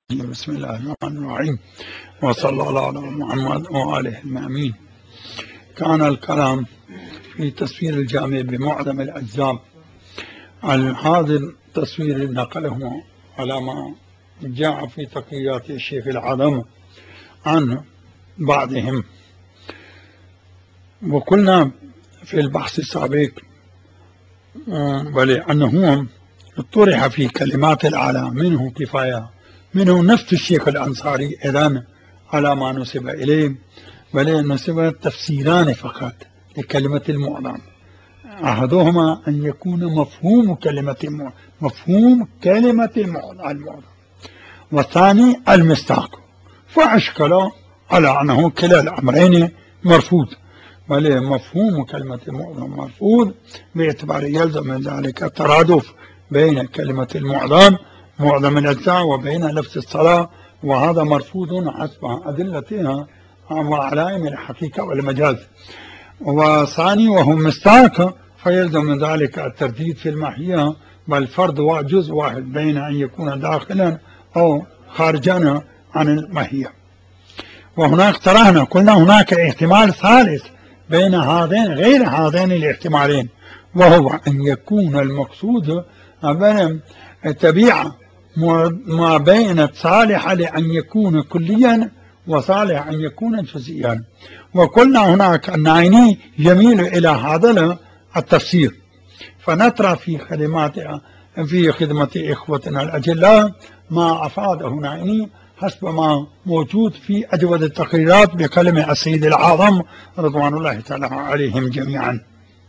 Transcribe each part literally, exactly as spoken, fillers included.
بسم الله الرحمن الرحيم، وصلى الله على محمد وآله المأمين. كان الكلام في تصوير الجامع بمعظم الأجزاء. هذا التصوير نقله على ما جاء في تقييدات الشيخ العظم عن بعضهم. وقلنا في البحث السابق ولأنه طرح في كلمات الأعلى منه كفاية، منه نفس الشيخ الأنصاري إذن على ما نسب إليه، بل نسب تفسيران فقط لكلمة المعظم. أحدهما أن يكون مفهوم كلمة مفهوم كلمة المعظم، والثاني المصداق، فأشكل على أنه كلا الأمرين مرفوض، بل مفهوم كلمة المعظم مرفوض باعتبار يلزم من ذلك الترادف بين كلمة المعظم معظم الأجزاء وبين لفظ الصلاة، وهذا مرفوض حسب أدلتها وعلائم الحقيقة والمجاز. وثاني وهو مصداق، فيلزم من ذلك الترديد في الماهية، بل فرض جزء واحد بين أن يكون داخلا أو خارجا عن الماهية. وهناك طرحنا قلنا هناك احتمال ثالث بين هذين غير هذين الاحتمالين، وهو أن يكون المقصود بين طبيعة ما بين صالحة لأن يكون كليا وصالح أن يكون جزئيا. وقلنا هناك النعيني يميل إلى هذا التفسير، فنترى في خدمات في خدمة إخوتنا الأجلاء ما أفاده نعيني حسب ما موجود في أجود التقريرات بكلمة السيد العظم رضوان الله تعالى عليهم جميعا.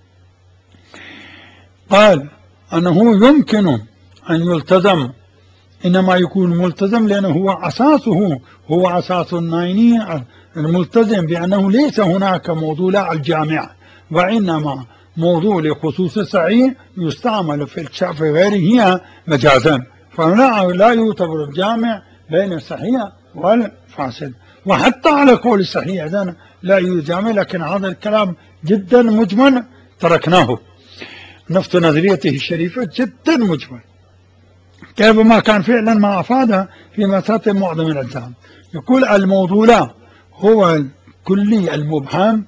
قال أنه يمكن أن يلتزم، إنما يكون ملتزم لأنه هو أساسه هو أساس النعيني الملتزم بأنه ليس هناك موضوع الجامع، وإنما موضوع لخصوص الصحيح يستعمل في الشرف غيره مجازا، فلا لا يعتبر الجامع بين الصحيح والفاسد. وحتى على قول الصحيح إذن لا يجامع، لكن هذا الكلام جدا مجمل تركناه. نفس نظريته الشريفة جدا مجمل، كيف ما كان فعلا ما أفاده في مسألة معظم الأجزاء. يقول الموضوع هو الكلي المبهم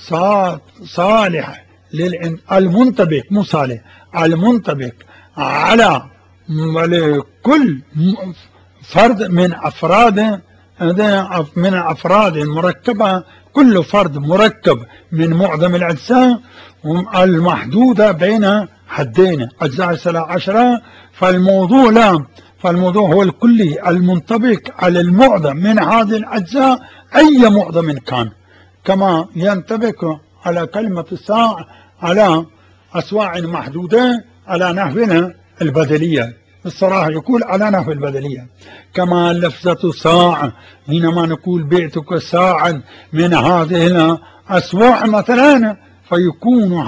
صالح المنطبق مو صالح المنطبق على كل فرد من أفراد من أفراد مركبة، كل فرد مركب من معظم الأجزاء المحدودة بين حدين أجزاء السلة عشرة. فالموضوع لا فالموضوع هو الكلي المنطبق على المعظم من هذه الأجزاء أي معظم كان، كما ينطبق على كلمة الساعة على أسواع محدودة على نحونا البدلية. الصراحة يقول على نحو البدلية، كما لفظة ساعة حينما نقول بعتك ساعا من هذه الأسواع مثلا، فيكون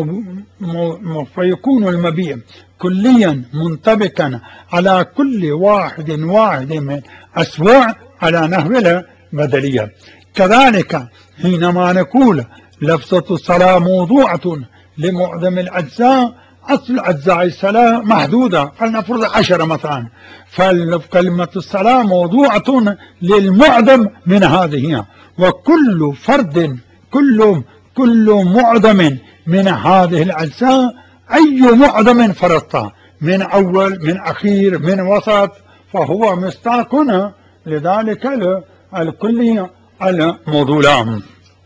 فيكون المبيع كليا منطبقا على كل واحد واحد من أسواع على نحو البدلية. كذلك حينما نقول لفظة الصلاة موضوعة لمعظم الأجزاء، أصل أجزاء الصلاة محدودة فلنفرض عشرة مثلا، فكلمة الصلاة موضوعة للمعظم من هذه، وكل فرد كل كل معظم من هذه الأجزاء أي معظم فرضته من أول من أخير من وسط فهو مصداق لذلك الكلي الموضوع.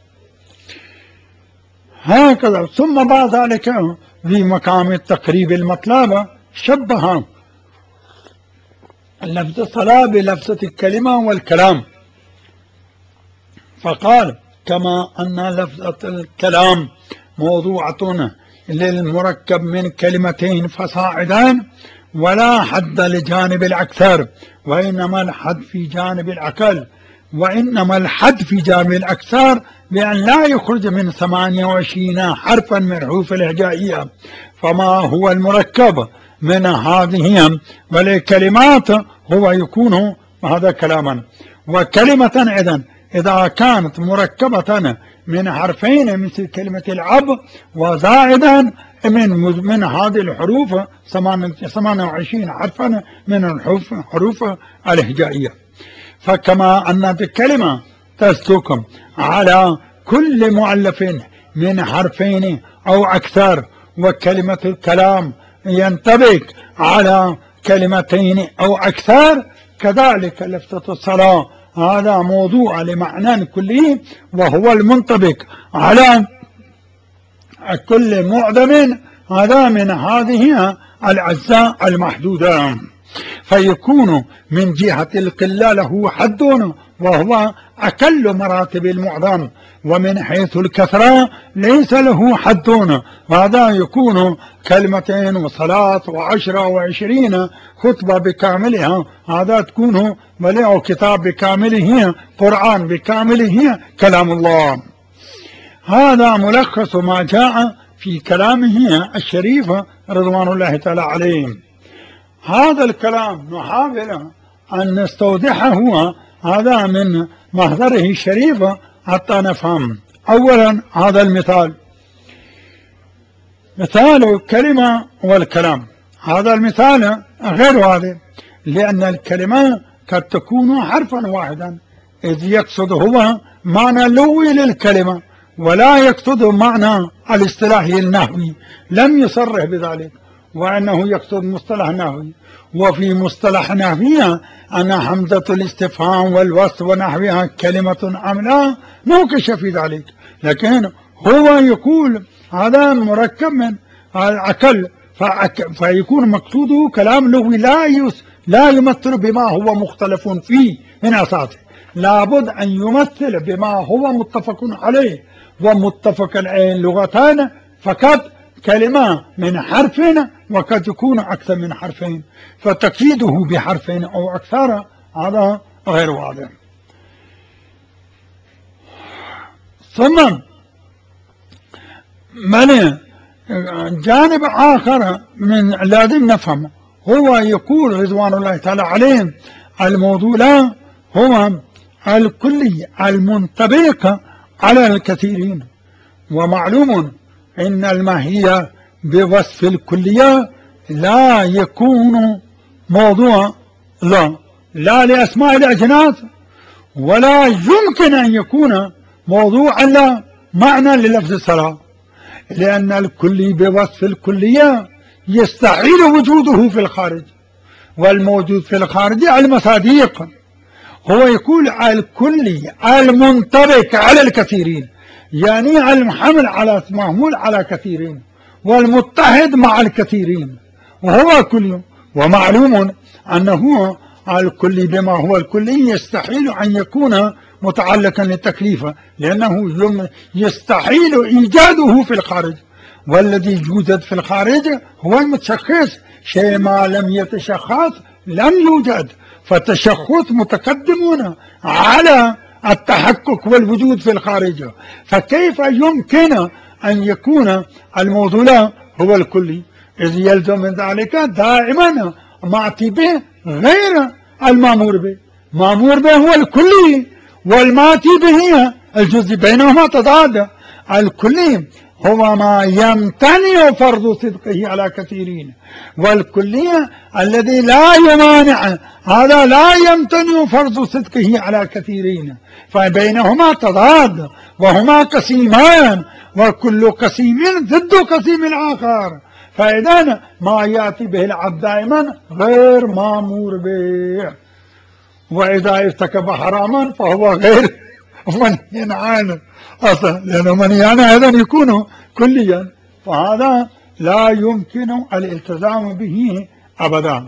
هكذا ثم بعد ذلك في مقام التقريب المطلب شبه لفظ الصلاة بلفظة الكلمة والكلام، فقال كما أن لفظة الكلام موضوعة للمركب من كلمتين فصاعدا ولا حد لجانب الأكثر، وإنما الحد في جانب الأقل، وإنما الحد في جانب الأكثر بأن لا يخرج من ثمانية وعشرين حرفا من حروف الهجائية، فما هو المركب من هذه والكلمات هو يكون هذا كلاما. وكلمة إذن إذا كانت مركبة من حرفين مثل كلمة العب، وزائدا من من هذه الحروف ثمانية وعشرين حرفا من الحروف حروف الهجائية. فكما أن الكلمة تصدق على كل مؤلف من حرفين أو أكثر، وكلمة الكلام ينطبق على كلمتين أو أكثر، كذلك لفتة الصلاة هذا موضوع لمعنى كلي، وهو المنطبق على كل معظم هذا من هذه الأجزاء المحدودة، فيكون من جهة القلة له حد وهو أقل مراتب المعظم، ومن حيث الكثرة ليس له حد، وهذا يكون كلمتين وصلاة وعشرة وعشرين خطبة بكاملها، هذا تكون مليء كتاب بكامله، قرآن بكامله، كلام الله. هذا ملخص ما جاء في كلامه الشريف رضوان الله تعالى عليه. هذا الكلام نحاول أن نستوضحه هذا من مهدره الشريف حتى نفهم. أولا هذا المثال، مثال الكلمة والكلام، هذا المثال غير هذا، لأن الكلمة قد تكون حرفا واحدا، إذ يقصد هو معنى لغوي للكلمة ولا يقصد معنى الاصطلاحي النحوي، لم يصرح بذلك، وأنه يقصد مصطلح نحوي. وفي مصطلح نحوي أن حمزة الاستفهام والوصف ونحوها كلمة أم لا نوكش في ذلك، لكن هو يقول هذا مركب من أقل، فيكون مقصوده كلام لغوي لا يس لا يمثل بما هو مختلف فيه من أساسه، لابد أن يمثل بما هو متفق عليه، ومتفق عليه لغتان فقط كلمة من حرف، وقد يكون أكثر من حرفين، فتقييده بحرفين أو أكثر هذا غير واضح. ثم من جانب آخر من لازم نفهم، هو يقول رضوان الله تعالى عليه الموضوع لا هو الكلي المنطبق على الكثيرين، ومعلوم إن الماهية بوصف الكلية لا يكون موضوع لا لا لأسماء الأجناس، ولا يمكن أن يكون موضوعا لا معنى للفظ الصلاة، لأن الكلي بوصف الكلية يستحيل وجوده في الخارج، والموجود في الخارج المصاديق. هو يقول الكلي المنطبق على الكثيرين، يعني المحمل على محمول على كثيرين، والمتحد مع الكثيرين، وهو كل. ومعلوم أنه الكلي بما هو الكلي يستحيل أن يكون متعلقا للتكليف، لأنه يستحيل إيجاده في الخارج، والذي يوجد في الخارج هو المتشخص، شيء ما لم يتشخص لم يوجد، فالتشخص متقدمون على التحقق والوجود في الخارج، فكيف يمكن أن يكون الموضوع هو الكلي؟ إذ يلزم من ذلك دائما معطي به غير المامور به، مامور به هو الكلي، والمعطي به الجزء، بينهما تضاد. الكلي هو ما يمتنع فرض صدقه على كثيرين، والكلية الذي لا يمانع هذا لا يمتنع فرض صدقه على كثيرين، فبينهما تضاد، وهما قسيمان، وكل قسيم ضد قسيم الآخر، فإذا ما يأتي به العبد دائما غير مامور به، وإذا ارتكب حراما فهو غير منهي عنه أصلا، لأنه منهي عنه أيضا يكون كليا، فهذا لا يمكن الالتزام به أبدا.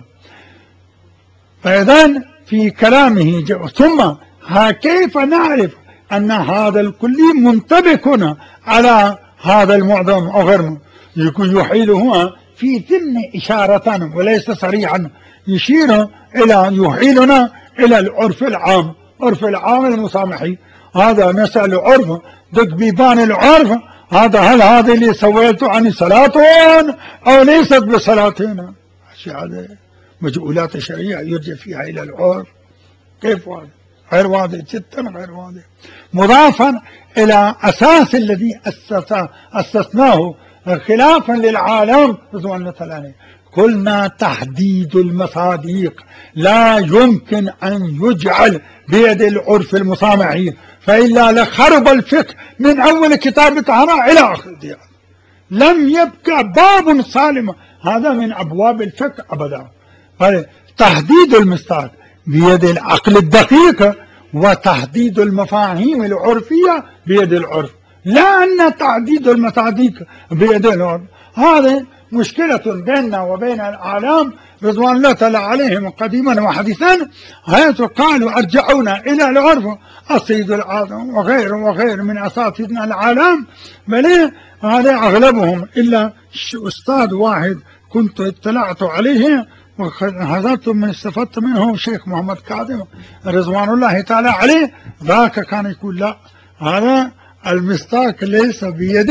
فإذا في كلامه ثم كيف نعرف أن هذا الكلي منطبق على هذا المعظم أو غيره؟ يكون يحيله في ضمن إشارة وليس صريحا، يشير إلى يحيلنا إلى العرف العام، عرف العام المسامحي. هذا نسأل عرف دق بيبان العرف، هذا هل هذا اللي سويته عن صلاتين أو ليست بصلاتين؟ أشياء هذه مجهولات الشريعة يرجع فيها إلى العرف، كيف هذا؟ غير واضح جدا، غير واضح، مضافا إلى أساس الذي أسس أسسناه خلافا للعالم رضوان الله تعالى عليه. قلنا تحديد المصادق لا يمكن أن يجعل بيد العرف المصامعي، فإلا لخرب الفقه من أول كتاب الطهارة إلى آخر ديار، لم يبقى باب سالم هذا من أبواب الفقه أبدا. تحديد المصداق بيد العقل الدقيق، وتحديد المفاهيم العرفية بيد العرف، لا أن تحديد المصادق بيد العرف. هذا مشكلة بيننا وبين العالم رضوان الله تعالى عليهم قديما وحديثا، حيث قالوا أرجعونا إلى العرف. السيد العالم وغيره وغيره من أساتذتنا العالم، بل هذا أغلبهم إلا أستاذ واحد كنت اطلعت عليه وحضرت من استفدت منه شيخ محمد كاظم رضوان الله تعالى عليه، ذاك كان يقول لا، هذا المصداق ليس بيد،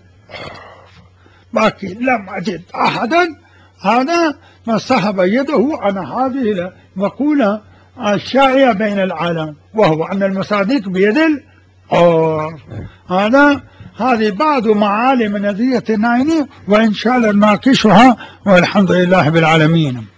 باقي لم أجد أحدا هذا ما سحب يده عن هذه المقولة الشائعة بين العالم، وهو أن المصادق بيد العرف. هذا هذه بعض معالم نظرية النايني، وإن شاء الله نناقشها، والحمد لله بالعالمين.